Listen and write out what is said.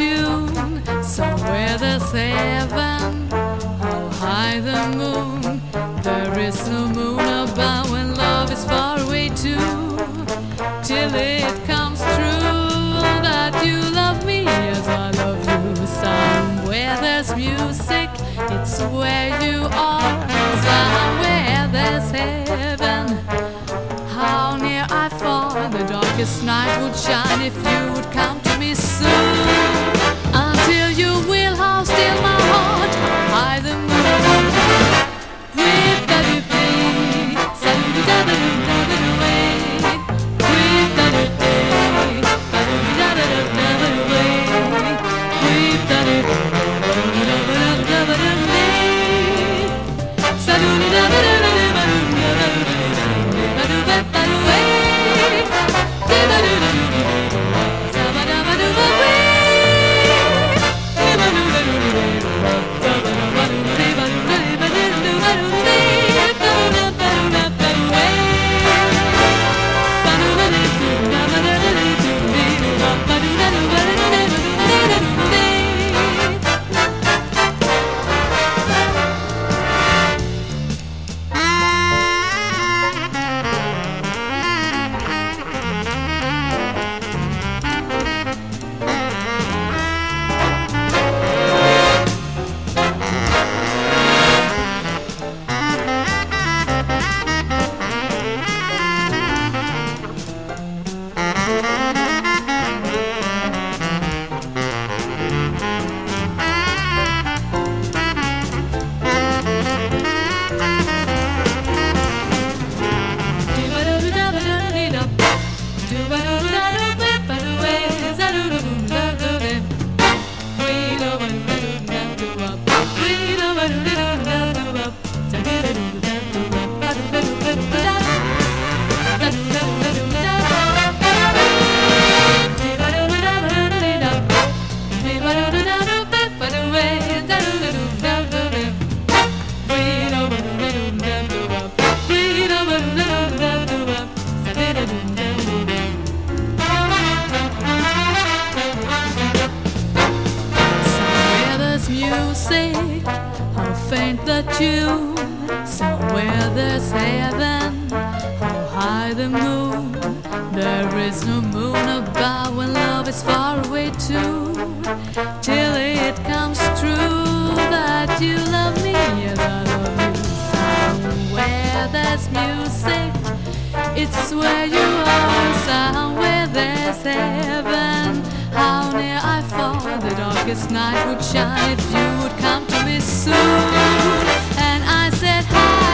tune. Somewhere there's heaven, how high the moon. There is no moon above when love is far away too. Till it comes true that you love me as I love you. Somewhere there's music, it's where you are. Somewhere there's heaven, how near I fall. The darkest night would shine if you would come to me soon. Until you will, how still my heart, high the moon. Music, how faint the tune. Somewhere there's heaven, how high the moon. There is no moon above when love is far away too. Till it comes true that you love me as I love you. Somewhere there's music, it's where you are. Somewhere there's heaven, how near I fall. The darkest night would shine if you would come to me soon. And I said hi.